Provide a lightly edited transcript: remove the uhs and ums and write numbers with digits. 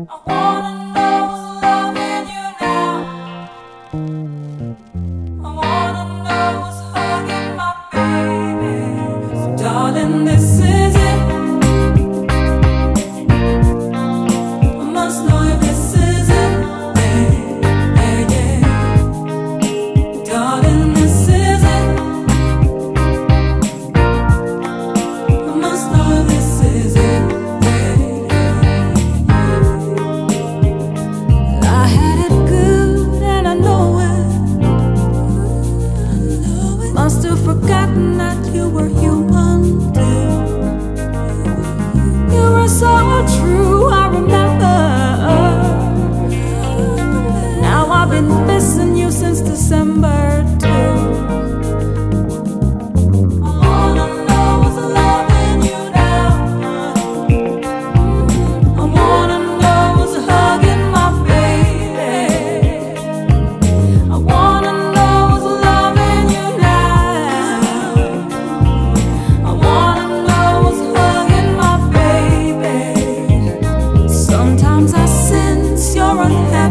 I wanna know who's loving you now. I wanna know who's hugging my baby. So darling, this is it. I must know if this is it. Yeah, yeah, yeah. Darling, this is it. I must know if this is it. I had it good and I know it. Must have forgotten that you were human too. You were so true, I remember. Now I've been missing you since December too. I wanna know who's loving you now. I wanna know who's hugging my baby. I wanna know who's loving you now. I wanna know who's hugging my baby. Sometimes I sense you're unhappy.